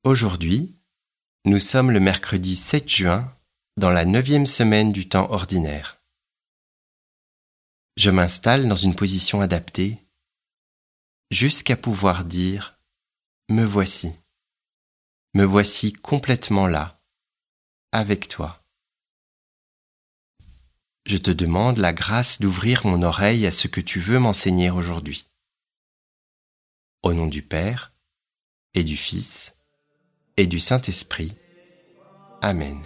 Aujourd'hui, nous sommes le mercredi 7 juin dans la 9e semaine du temps ordinaire. Je m'installe dans une position adaptée jusqu'à pouvoir dire « Me voici complètement là, avec toi ». Je te demande la grâce d'ouvrir mon oreille à ce que tu veux m'enseigner aujourd'hui. Au nom du Père, et du Fils, et du Saint-Esprit. Amen.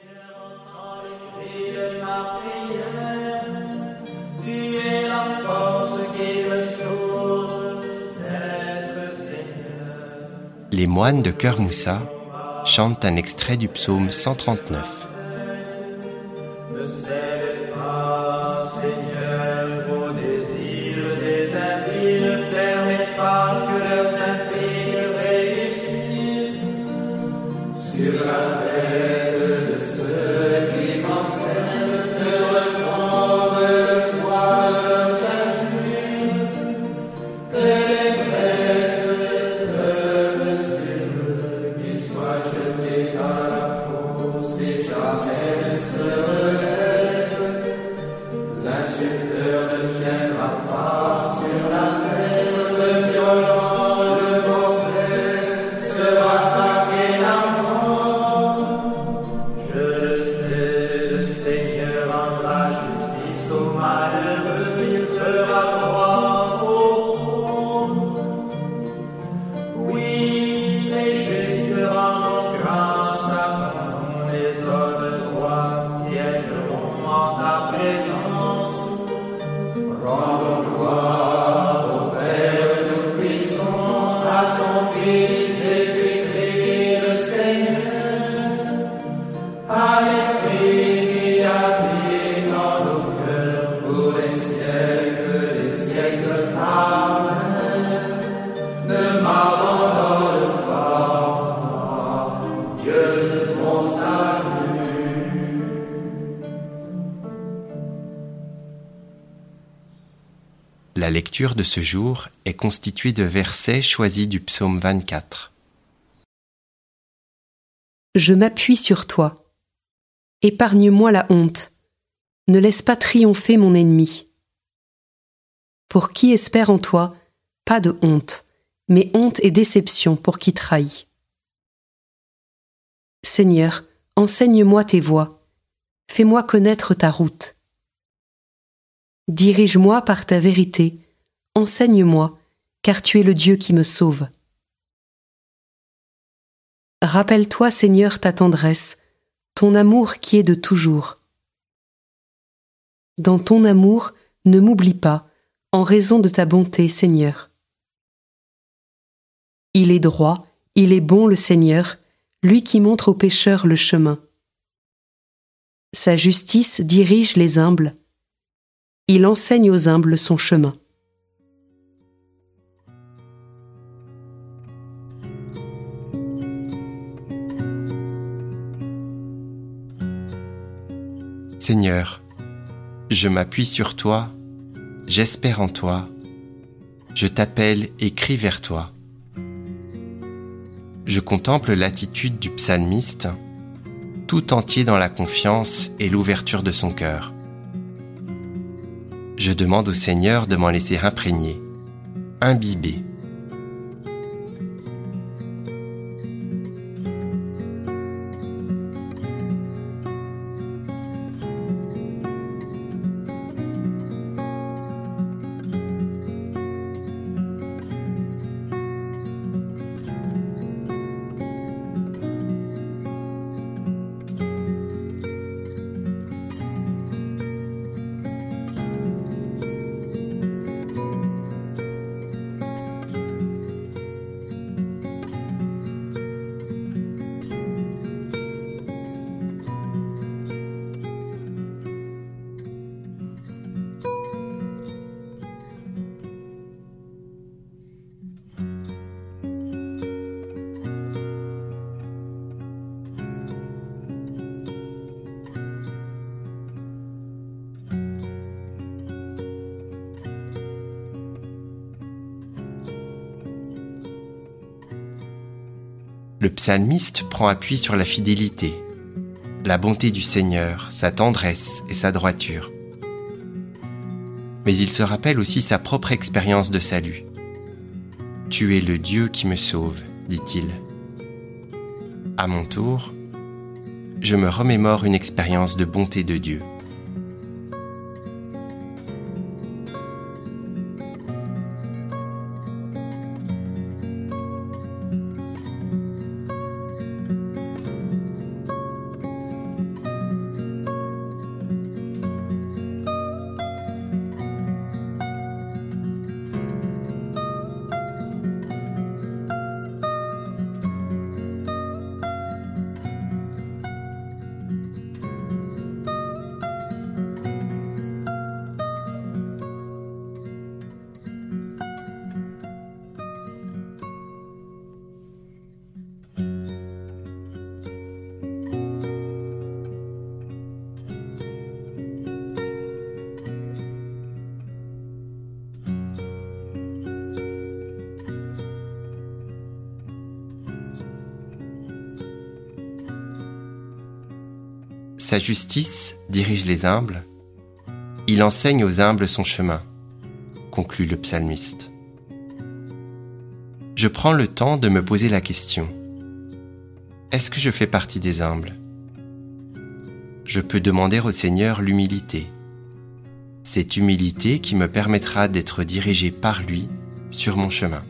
Les moines de Cœur Moussa chantent un extrait du psaume 139. La lecture de ce jour est constituée de versets choisis du psaume 24. Je m'appuie sur toi. Épargne-moi la honte. Ne laisse pas triompher mon ennemi. Pour qui espère en toi, pas de honte, mais honte et déception pour qui trahit. Seigneur, enseigne-moi tes voies. Fais-moi connaître ta route. Dirige-moi par ta vérité, enseigne-moi, car tu es le Dieu qui me sauve. Rappelle-toi, Seigneur, ta tendresse, ton amour qui est de toujours. Dans ton amour, ne m'oublie pas, en raison de ta bonté, Seigneur. Il est droit, il est bon le Seigneur, lui qui montre aux pécheurs le chemin. Sa justice dirige les humbles. Il enseigne aux humbles son chemin. Seigneur, je m'appuie sur toi, j'espère en toi, je t'appelle et crie vers toi. Je contemple l'attitude du psalmiste, tout entier dans la confiance et l'ouverture de son cœur. Je demande au Seigneur de m'en laisser imprégner, imbiber. Le psalmiste prend appui sur la fidélité, la bonté du Seigneur, sa tendresse et sa droiture. Mais il se rappelle aussi sa propre expérience de salut. « Tu es le Dieu qui me sauve », dit-il. À mon tour, je me remémore une expérience de bonté de Dieu. Sa justice dirige les humbles, il enseigne aux humbles son chemin, conclut le psalmiste. Je prends le temps de me poser la question: est-ce que je fais partie des humbles ? Je peux demander au Seigneur l'humilité. Cette humilité qui me permettra d'être dirigé par lui sur mon chemin.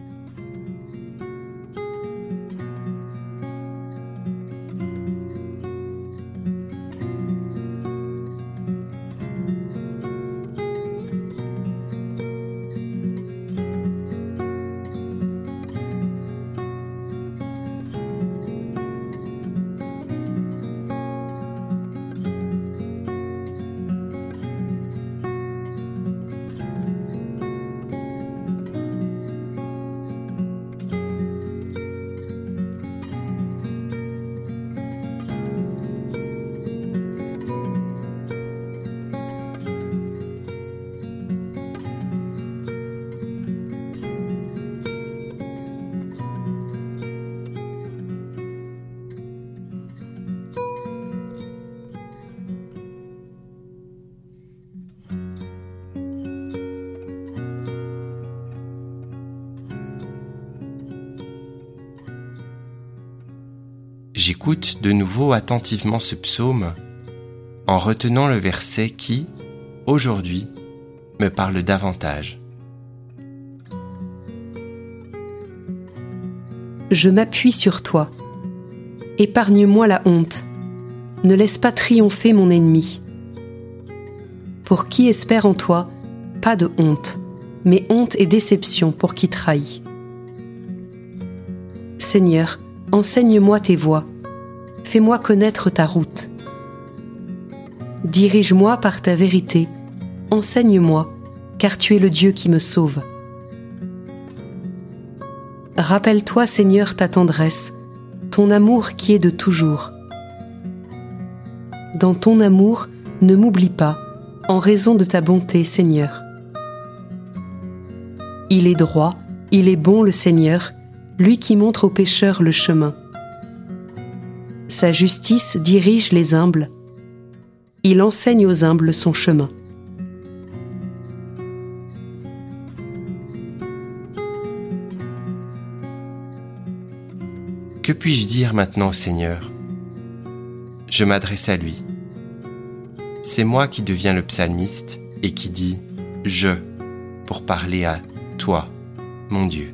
J'écoute de nouveau attentivement ce psaume en retenant le verset qui, aujourd'hui, me parle davantage. Je m'appuie sur toi. Épargne-moi la honte. Ne laisse pas triompher mon ennemi. Pour qui espère en toi, pas de honte, mais honte et déception pour qui trahit. Seigneur, enseigne-moi tes voies. Fais-moi connaître ta route. Dirige-moi par ta vérité. Enseigne-moi, car tu es le Dieu qui me sauve. Rappelle-toi, Seigneur, ta tendresse, ton amour qui est de toujours. Dans ton amour, ne m'oublie pas, en raison de ta bonté, Seigneur. Il est droit, il est bon le Seigneur, lui qui montre aux pécheurs le chemin. Sa justice dirige les humbles. Il enseigne aux humbles son chemin. Que puis-je dire maintenant au Seigneur ? Je m'adresse à lui. C'est moi qui deviens le psalmiste et qui dit « je » pour parler à toi, mon Dieu.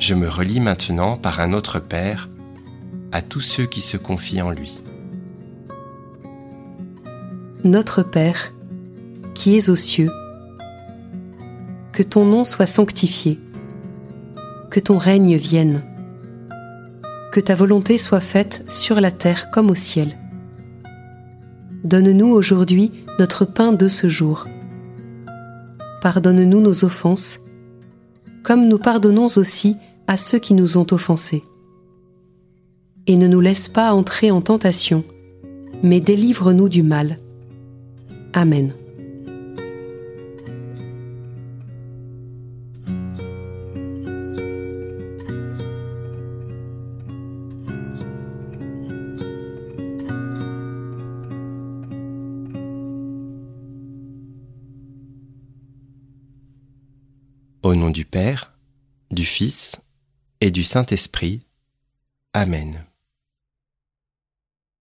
je me relie maintenant par un autre Père à tous ceux qui se confient en lui. Notre Père, qui es aux cieux, que ton nom soit sanctifié, que ton règne vienne, que ta volonté soit faite sur la terre comme au ciel. Donne-nous aujourd'hui notre pain de ce jour. Pardonne-nous nos offenses, comme nous pardonnons aussi à ceux qui nous ont offensés. Et ne nous laisse pas entrer en tentation, mais délivre-nous du mal. Amen. Au nom du Père, du Fils et du Saint-Esprit. Amen.